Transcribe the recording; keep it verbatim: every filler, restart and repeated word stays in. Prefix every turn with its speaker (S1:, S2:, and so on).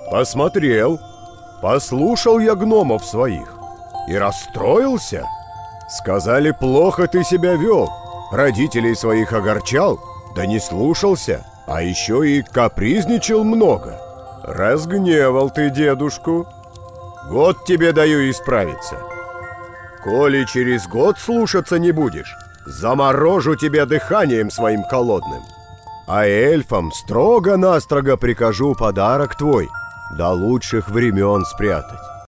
S1: Посмотрел, послушал я гномов своих и расстроился. Сказали, плохо ты себя вел, родителей своих огорчал, да не слушался, а еще и капризничал много. Разгневал ты дедушку. Год тебе даю исправиться. Коли через год слушаться не будешь, заморожу тебя дыханием своим холодным. А эльфам строго-настрого прикажу подарок твой до лучших времен спрятать.